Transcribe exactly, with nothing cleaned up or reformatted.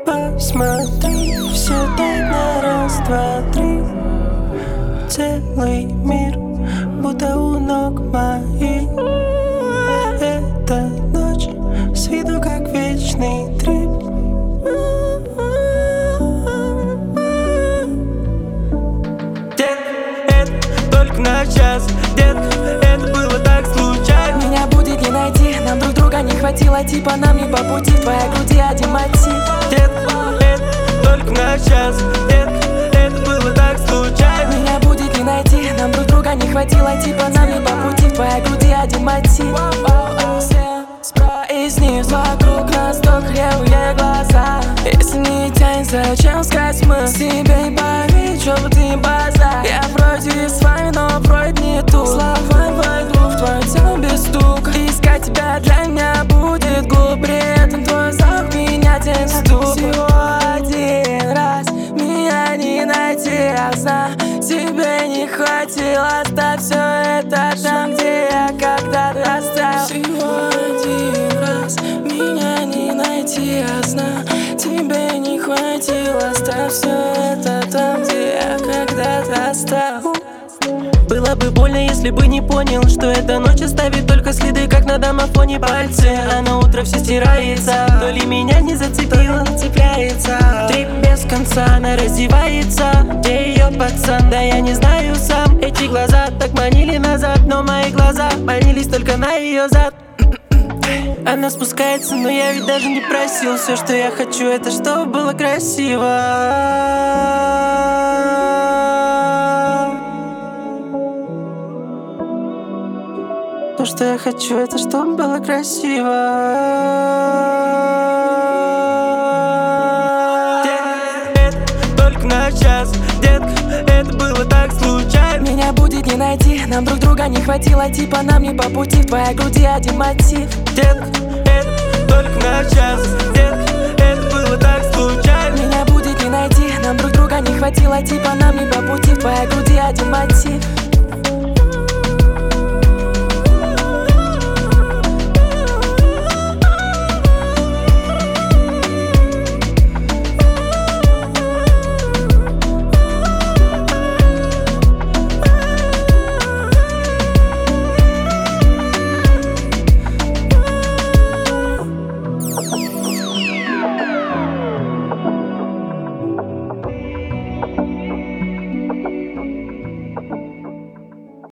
Посмотри, все так на раз, два, три. Целый мир, будто у ног моих. Эта ночь с виду как вечный трип. Детка, это только на час. Детка, это было так случайно. Меня будет не найти, нам друг друга не хватило. Типа нам не по пути, в твоей груди один мотив. Детка, это только на час. Детка, это было так случайно. Меня будет не найти, нам друг друга не хватило. Типа нам не по пути, в твоей груди один мотив. Все справа и снизу, вокруг нас то кривые глаза. Если не тянет, зачем искать смысл? Тебе не поверить, что бы ты базар. Я вроде с вами, но вроде не тут. Словами войду в твое тело без стука. Искать тебя для меня будет глупо. При этом твой запах меня тянет в ступ. Всего один раз меня не найти, я знаю. Тебе не хватило, оставь все это там, где я когда-то оставил. Всего один раз меня не найти, я знаю. Тебе не хватило, оставь все это там, где я когда-то оставил. Было бы больно, если бы не понял, что эта ночь оставит только следы, как на домофоне пальцы. А на утро все стирается. То ли меня не зацепило, не цепляется. Трип без конца, она раздевается. Где ее пацан, да я не знаю сам. Эти глаза так манили назад, но мои глаза манились только на ее зад. Она спускается, но я ведь даже не просил. Все, что я хочу, это чтобы было красиво. То, что я хочу, это чтобы было красиво. Детка, это только на час. Детка, это было так случайно. Меня будет не найти, нам друг друга не хватило. Типа нам не по пути, в твоей груди один мотив. Детка, это только на час. Детка, это было так случайно. Меня будет не найти, нам друг друга не хватило. Типа нам не по пути, в твоей груди один мотив.